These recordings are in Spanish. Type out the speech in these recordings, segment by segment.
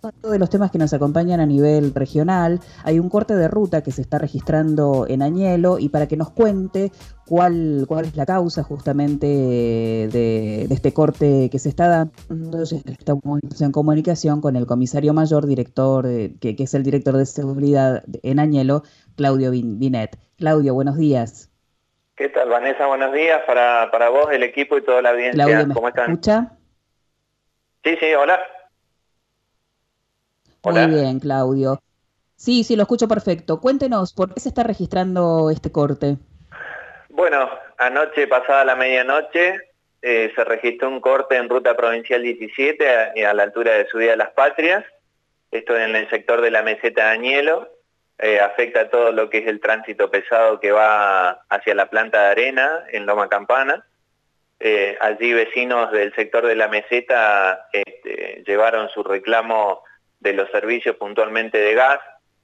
Otro de los temas que nos acompañan a nivel regional, hay un corte de ruta que se está registrando en Añelo y para que nos cuente cuál es la causa justamente de este corte que se está dando, ya estamos en comunicación con el comisario mayor, director, que es el director de seguridad en Añelo, Claudio Binet. Claudio, buenos días. ¿Qué tal, Vanessa? Buenos días para vos, el equipo y toda la Claudio, audiencia. ¿me ¿Cómo están? escucha? Sí, sí, hola. Muy Hola. bien, Claudio. Sí, sí, lo escucho perfecto. Cuéntenos, ¿por qué se está registrando este corte? Bueno, anoche, pasada la medianoche, se registró un corte en ruta provincial 17 a la altura de Subida de las Patrias. Esto en el sector de la meseta de Añelo. Afecta todo lo que es el tránsito pesado que va hacia la planta de arena en Loma Campana. Allí vecinos del sector de la meseta llevaron su reclamo de los servicios puntualmente de gas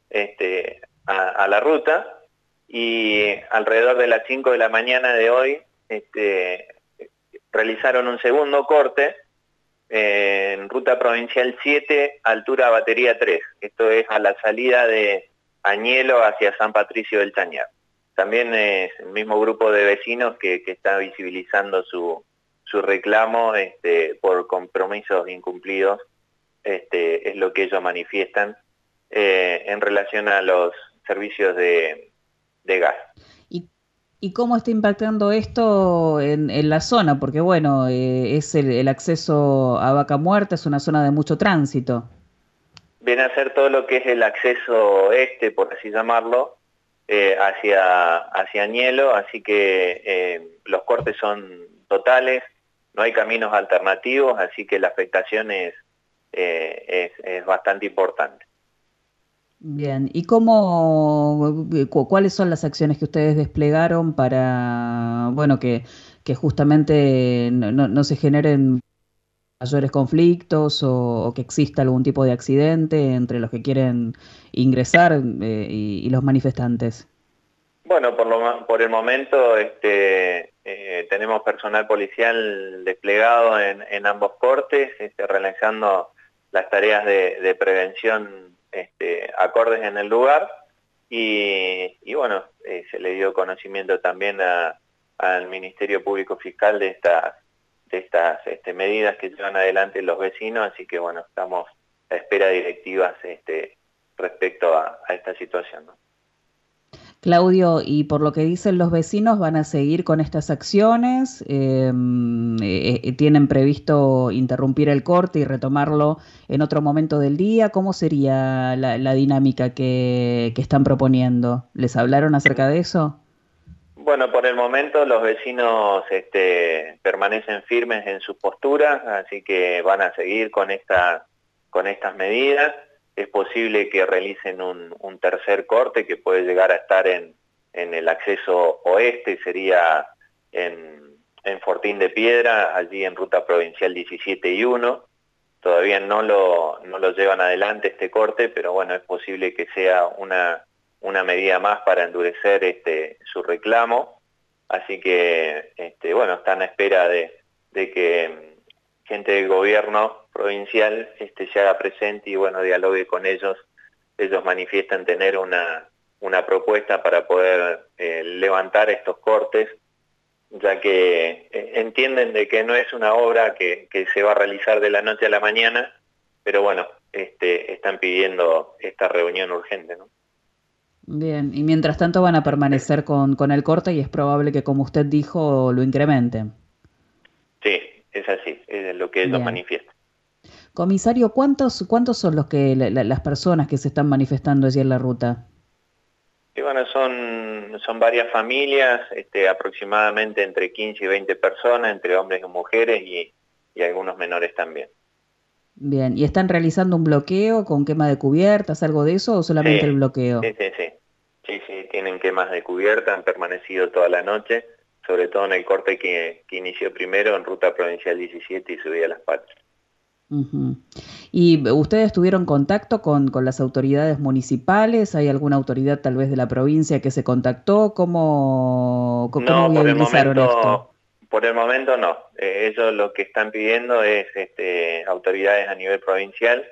a la ruta, y alrededor de las 5 de la mañana de hoy realizaron un segundo corte en ruta provincial 7, altura batería 3. Esto es a la salida de Añelo hacia San Patricio del Chañar. También es el mismo grupo de vecinos que está visibilizando su reclamo por compromisos incumplidos. Es lo que ellos manifiestan en relación a los servicios de gas. ¿Y, y cómo está impactando esto en la zona? Porque bueno, es el acceso a Vaca Muerta, es una zona de mucho tránsito. Viene a ser todo lo que es el acceso por así llamarlo, hacia Añelo, así que los cortes son totales, no hay caminos alternativos, así que la afectación es bastante importante. Bien, ¿y cuáles son las acciones que ustedes desplegaron para, bueno, que justamente no se generen mayores conflictos o que exista algún tipo de accidente entre los que quieren ingresar y los manifestantes? Bueno, por el momento tenemos personal policial desplegado en ambos cortes, realizando las tareas de prevención acordes en el lugar, y bueno, se le dio conocimiento también al Ministerio Público Fiscal de estas medidas que llevan adelante los vecinos, así que bueno, estamos a espera de directivas respecto a esta situación, ¿no? Claudio, y por lo que dicen los vecinos, ¿van a seguir con estas acciones? ¿Tienen previsto interrumpir el corte y retomarlo en otro momento del día? ¿Cómo sería la dinámica que están proponiendo? ¿Les hablaron acerca de eso? Bueno, por el momento los vecinos permanecen firmes en sus posturas, así que van a seguir con estas medidas. Es posible que realicen un tercer corte que puede llegar a estar en el acceso oeste, sería en Fortín de Piedra, allí en ruta provincial 17 y 1. Todavía no lo llevan adelante este corte, pero bueno, es posible que sea una medida más para endurecer su reclamo. Así que bueno, están a espera de que gente del gobierno provincial se haga presente y bueno, dialogue con ellos. Ellos manifiestan tener una propuesta para poder levantar estos cortes, ya que entienden de que no es una obra que se va a realizar de la noche a la mañana, pero bueno, están pidiendo esta reunión urgente, ¿no? Bien, y mientras tanto van a permanecer con el corte y es probable que, como usted dijo, lo incrementen. Sí, es así, es lo que ellos Bien. manifiestan. Comisario, ¿cuántos son las personas que se están manifestando allí en la ruta? Y bueno, son varias familias, aproximadamente entre 15 y 20 personas, entre hombres y mujeres y algunos menores también. Bien, ¿y están realizando un bloqueo con quema de cubiertas, algo de eso, o solamente el Sí, bloqueo? sí, sí, sí. Sí, sí, tienen quemas de cubierta, han permanecido toda la noche, sobre todo en el corte que inició primero en ruta provincial 17 y subía a Las Patrias. Ujú. ¿Y ustedes tuvieron contacto con las autoridades municipales? ¿Hay alguna autoridad tal vez de la provincia que se contactó? ¿Cómo No, viabilizaron esto? por el momento no. Ellos lo que están pidiendo es autoridades a nivel provincial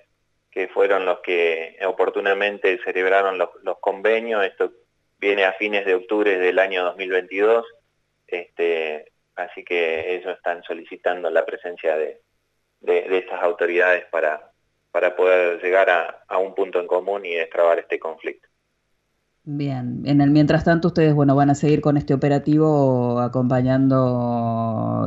que fueron los que oportunamente celebraron los convenios. Esto viene a fines de octubre del año 2022, así que ellos están solicitando la presencia de estas autoridades para poder llegar a un punto en común y destrabar este conflicto. Bien, en el mientras tanto ustedes, bueno, van a seguir con este operativo acompañando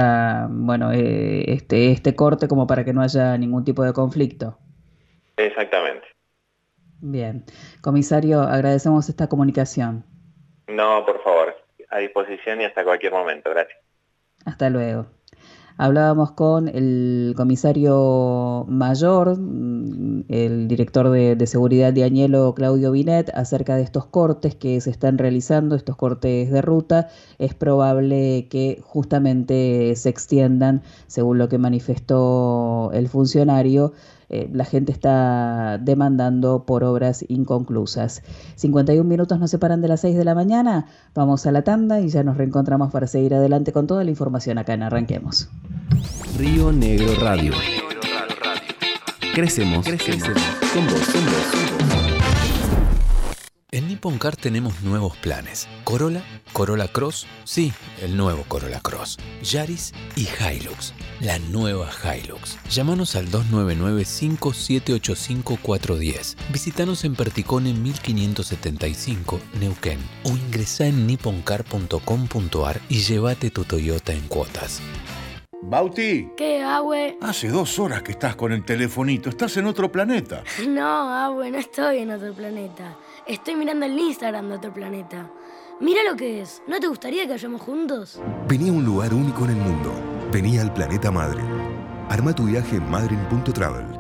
este corte como para que no haya ningún tipo de conflicto. Exactamente. Bien, comisario, agradecemos esta comunicación. No, por favor, a disposición y hasta cualquier momento. Gracias. Hasta luego. Hablábamos con el comisario mayor, el director de seguridad de Añelo, Claudio Binet, acerca de estos cortes que se están realizando, estos cortes de ruta. Es probable que justamente se extiendan, según lo que manifestó el funcionario. La gente está demandando por obras inconclusas. 51 minutos nos separan de las 6 de la mañana. Vamos a la tanda y ya nos reencontramos para seguir adelante con toda la información acá en Arranquemos. Río Negro Radio. Crecemos con vos. En Nippon Car tenemos nuevos planes. Corolla, Corolla Cross, sí, el nuevo Corolla Cross. Yaris y Hilux, la nueva Hilux. Llámanos al 299-5785-410. Visítanos en Perticone 1575, Neuquén. O ingresá en nipponcar.com.ar y llévate tu Toyota en cuotas. Bauti. ¿Qué, Abue? Hace 2 horas que estás con el telefonito. Estás en otro planeta. No, Abue, no estoy en otro planeta. Estoy mirando el Instagram de otro planeta. Mira lo que es. ¿No te gustaría que vayamos juntos? Vení a un lugar único en el mundo. Vení al planeta Madryn. Arma tu viaje en madryn.travel.